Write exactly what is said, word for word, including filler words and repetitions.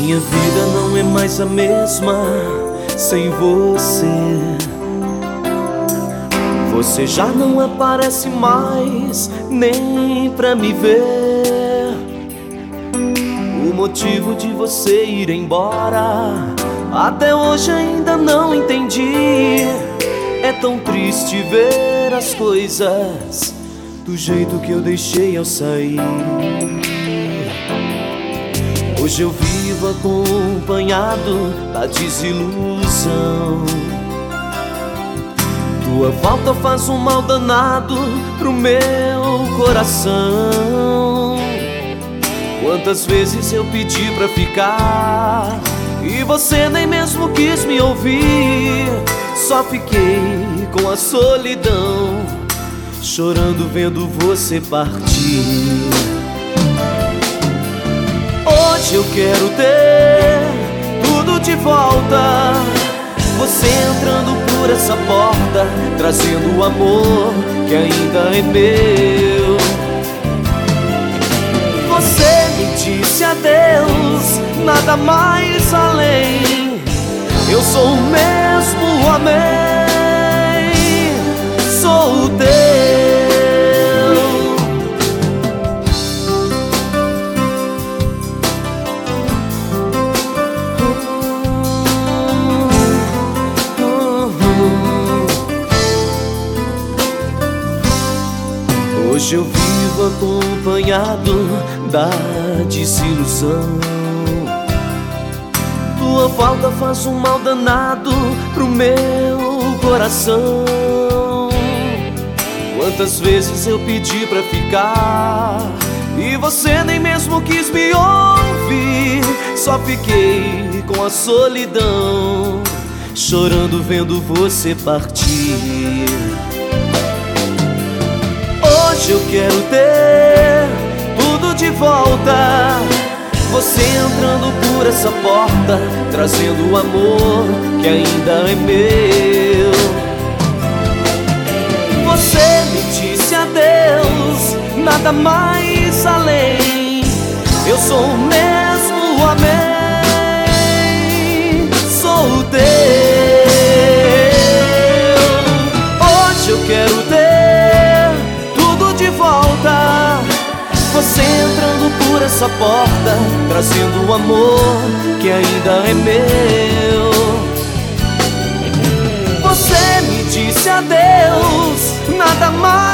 Minha vida não é mais a mesma sem você. Você já não aparece mais nem pra me ver. O motivo de você ir embora até hoje ainda não entendi. É tão triste ver as coisas do jeito que eu deixei ao sair. Hoje eu vivo acompanhado da desilusão. Tua falta faz um mal danado pro meu coração. Quantas vezes eu pedi pra ficar e você nem mesmo quis me ouvir. Só fiquei com a solidão, chorando vendo você partir. Hoje eu quero ter tudo de volta, você entrando por essa porta, trazendo o amor que ainda é meu. Você me disse adeus, nada mais além. Eu sou o mesmo, amei, sou o teu. Hoje eu vivo acompanhado da desilusão. Tua falta faz um mal danado pro meu coração. Quantas vezes eu pedi pra ficar e você nem mesmo quis me ouvir. Só fiquei com a solidão, chorando vendo você partir. Hoje eu quero ter tudo de volta, você entrando por essa porta, trazendo o amor que ainda é meu. Você me disse adeus, nada mais além. Eu sou o mesmo, amei, sou o teu. Hoje eu quero ter tudo de volta, você entrando por essa porta, trazendo o amor que ainda é meu. Você me disse adeus, nada mais